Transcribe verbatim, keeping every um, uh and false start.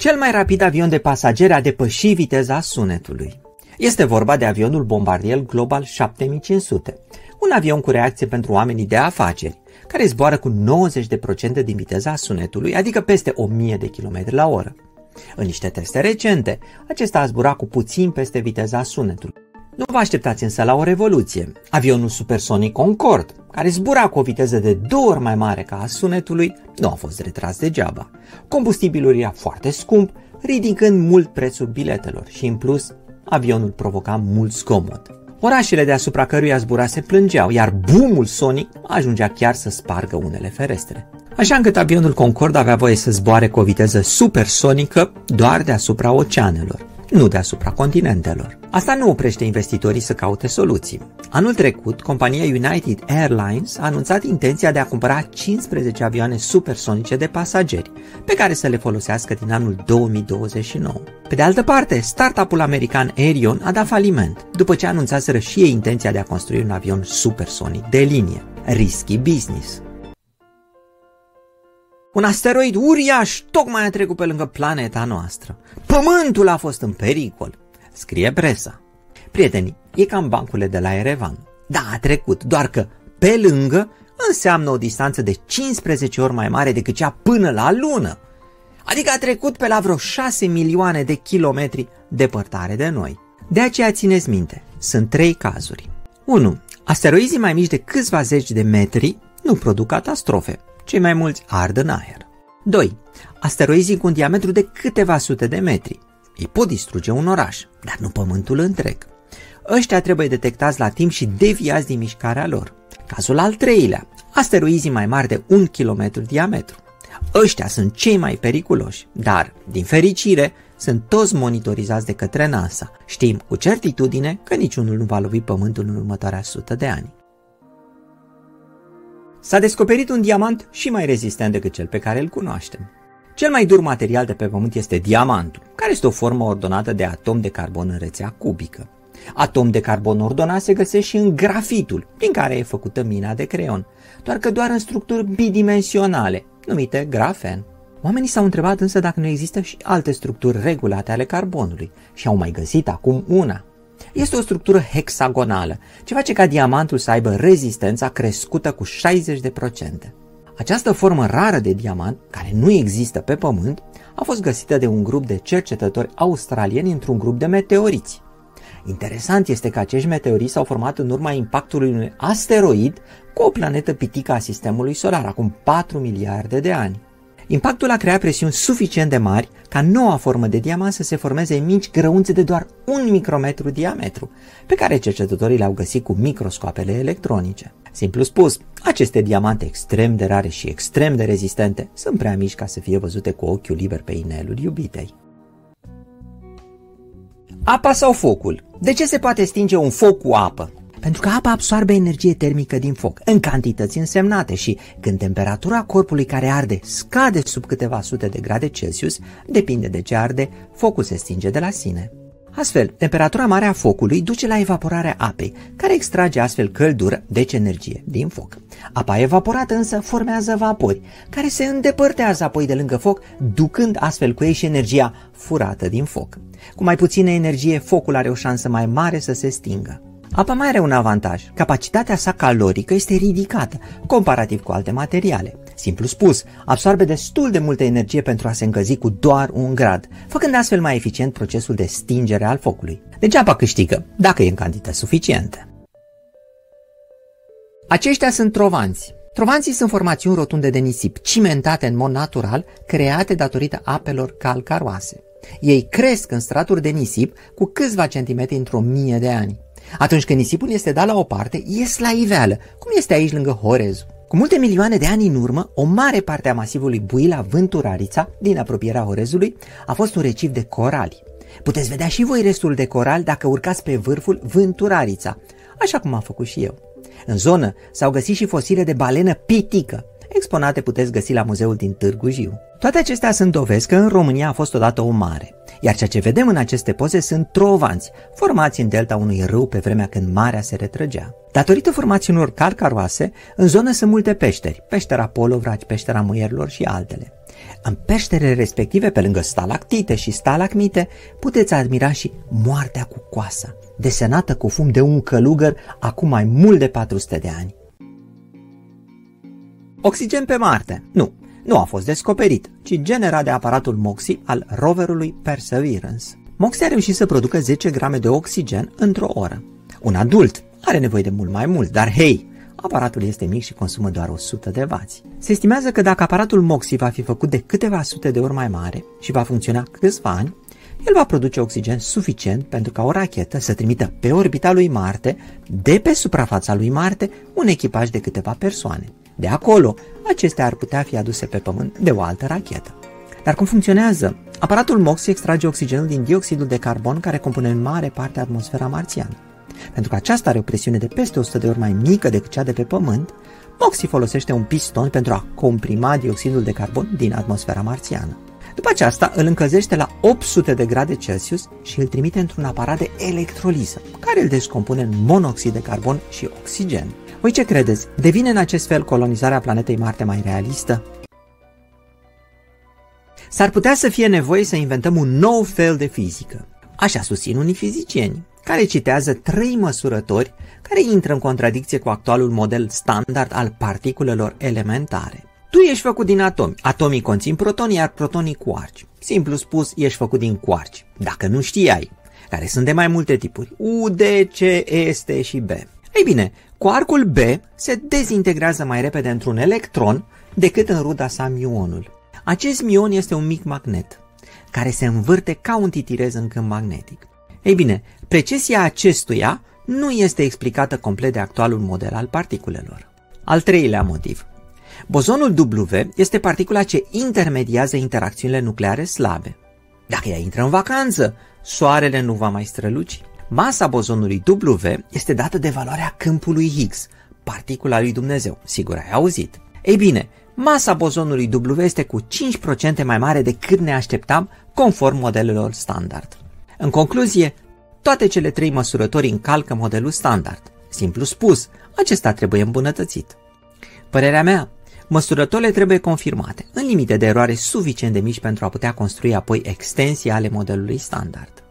Cel mai rapid avion de pasageri a depășit viteza sunetului. Este vorba de avionul bombardier Global șapte mii cinci sute, un avion cu reacție pentru oamenii de afaceri, care zboară cu nouăzeci la sută din viteza sunetului, adică peste o mie de kilometri la oră. În niște teste recente, acesta a zburat cu puțin peste viteza sunetului. Nu vă așteptați însă la o revoluție. Avionul supersonic Concorde, care zbura cu o viteză de două ori mai mare ca a sunetului, nu a fost retras degeaba. Combustibilul era foarte scump, ridicând mult prețul biletelor și, în plus, avionul provoca mult zgomot. Orașele deasupra căruia zbura se plângeau, iar boom-ul sonic ajungea chiar să spargă unele ferestre. Așa încât avionul Concorde avea voie să zboare cu o viteză supersonică doar deasupra oceanelor, nu deasupra continentelor. Asta nu oprește investitorii să caute soluții. Anul trecut, compania United Airlines a anunțat intenția de a cumpăra cincisprezece avioane supersonice de pasageri, pe care să le folosească din anul două mii douăzeci și nouă. Pe de altă parte, startup-ul american Aerion a dat faliment, după ce anunțaseră și ei intenția de a construi un avion supersonic de linie. Risky business. Un asteroid uriaș tocmai a trecut pe lângă planeta noastră. Pământul a fost în pericol, scrie presa. Prietenii, e cam bancurile de la Erevan. Da, a trecut, doar că pe lângă înseamnă o distanță de cincisprezece ori mai mare decât cea până la lună. Adică a trecut pe la vreo șase milioane de kilometri depărtare de noi. De aceea țineți minte, sunt trei cazuri. unu. Asteroizii mai mici de câțiva zeci de metri nu produc catastrofe. Cei mai mulți ard în aer. doi. Asteroizii cu un diametru de câteva sute de metri. Ei pot distruge un oraș, dar nu pământul întreg. Ăștia trebuie detectați la timp și deviați din mișcarea lor. Cazul al treilea. Asteroizii mai mari de un kilometru diametru. Ăștia sunt cei mai periculoși, dar, din fericire, sunt toți monitorizați de către NASA. Știm cu certitudine că niciunul nu va lovi pământul în următoarea sută de ani. S-a descoperit un diamant și mai rezistent decât cel pe care îl cunoaștem. Cel mai dur material de pe pământ este diamantul, care este o formă ordonată de atom de carbon în rețea cubică. Atom de carbon ordonat se găsește și în grafitul, din care e făcută mina de creion, doar că doar în structuri bidimensionale, numite grafen. Oamenii s-au întrebat însă dacă nu există și alte structuri regulate ale carbonului și au mai găsit acum una. Este o structură hexagonală, ce face ca diamantul să aibă rezistența crescută cu șaizeci la sută. Această formă rară de diamant, care nu există pe Pământ, a fost găsită de un grup de cercetători australieni într-un grup de meteoriți. Interesant este că acești meteoriți s-au format în urma impactului unui asteroid cu o planetă pitică a sistemului solar, acum patru miliarde de ani. Impactul a creat presiuni suficient de mari ca noua formă de diamant să se formeze în mici grăunțe de doar un micrometru diametru, pe care cercetătorii le-au găsit cu microscoapele electronice. Simplu spus, aceste diamante extrem de rare și extrem de rezistente sunt prea mici ca să fie văzute cu ochiul liber pe inelul iubitei. Apa sau focul? De ce se poate stinge un foc cu apă? Pentru că apa absorbe energie termică din foc, în cantități însemnate și când temperatura corpului care arde scade sub câteva sute de grade Celsius, depinde de ce arde, focul se stinge de la sine. Astfel, temperatura mare a focului duce la evaporarea apei, care extrage astfel căldură, deci energie, din foc. Apa evaporată însă formează vapori, care se îndepărtează apoi de lângă foc, ducând astfel cu ei și energia furată din foc. Cu mai puțină energie, focul are o șansă mai mare să se stingă. Apa mai are un avantaj. Capacitatea sa calorică este ridicată, comparativ cu alte materiale. Simplu spus, absorbe destul de multă energie pentru a se încălzi cu doar un grad, făcând astfel mai eficient procesul de stingere al focului. Deci apa câștigă, dacă e în cantități suficiente. Aceștia sunt trovanți. Trovanții sunt formațiuni rotunde de nisip, cimentate în mod natural, create datorită apelor calcaroase. Ei cresc în straturi de nisip cu câțiva centimetri într-o mie de ani. Atunci când nisipul este dat la o parte, ies la iveală, cum este aici lângă Horezul. Cu multe milioane de ani în urmă, o mare parte a masivului Buila Vânturarița, din apropierea Horezului, a fost un recif de corali. Puteți vedea și voi restul de corali dacă urcați pe vârful Vânturarița, așa cum am făcut și eu. În zonă s-au găsit și fosile de balenă pitică. Exponate puteți găsi la muzeul din Târgu Jiu. Toate acestea sunt dovezi că în România a fost odată o mare, iar ceea ce vedem în aceste poze sunt trovanți, formați în delta unui râu pe vremea când marea se retrăgea. Datorită formațiunilor calcaroase, în zonă sunt multe peșteri, peștera Polovraci, peștera Muierilor și altele. În peșterele respective, pe lângă stalactite și stalagmite, puteți admira și moartea cu coasa, desenată cu fum de un călugăr acum mai mult de patru sute de ani. Oxigen pe Marte? Nu, nu a fost descoperit, ci generat de aparatul MOXIE al roverului Perseverance. MOXIE a reușit să producă zece grame de oxigen într-o oră. Un adult are nevoie de mult mai mult, dar hei, aparatul este mic și consumă doar o sută de wați. Se estimează că dacă aparatul MOXIE va fi făcut de câteva sute de ori mai mare și va funcționa câțiva ani, el va produce oxigen suficient pentru ca o rachetă să trimită pe orbita lui Marte, de pe suprafața lui Marte, un echipaj de câteva persoane. De acolo, acestea ar putea fi aduse pe Pământ de o altă rachetă. Dar cum funcționează? Aparatul MOXIE extrage oxigenul din dioxidul de carbon care compune în mare parte atmosfera marțiană. Pentru că aceasta are o presiune de peste o sută de ori mai mică decât cea de pe Pământ, MOXIE folosește un piston pentru a comprima dioxidul de carbon din atmosfera marțiană. După aceasta îl încălzește la opt sute de grade Celsius și îl trimite într-un aparat de electroliză, care îl descompune în monoxid de carbon și oxigen. Voi ce credeți? Devine în acest fel colonizarea planetei Marte mai realistă? S-ar putea să fie nevoie să inventăm un nou fel de fizică. Așa susțin unii fizicieni, care citează trei măsurători care intră în contradicție cu actualul model standard al particulelor elementare. Tu ești făcut din atomi, atomii conțin protoni, iar protonii quarci. Simplu spus, ești făcut din quarci, dacă nu știai, care sunt de mai multe tipuri, U, D, C, E, S, T și B. Ei bine, quarkul B se dezintegrează mai repede într-un electron decât în ruda sa mionul. Acest mion este un mic magnet, care se învârte ca un titirez în câmp magnetic. Ei bine, precesia acestuia nu este explicată complet de actualul model al particulelor. Al treilea motiv. Bozonul W este particula ce intermediază interacțiunile nucleare slabe. Dacă ea intră în vacanță, soarele nu va mai străluci. Masa bozonului W este dată de valoarea câmpului Higgs, particula lui Dumnezeu, sigur ai auzit. Ei bine, masa bozonului W este cu cinci la sută mai mare decât ne așteptam conform modelelor standard. În concluzie, toate cele trei măsurători încalcă modelul standard. Simplu spus, acesta trebuie îmbunătățit. Părerea mea, măsurătorile trebuie confirmate, în limite de eroare suficient de mici pentru a putea construi apoi extensii ale modelului standard.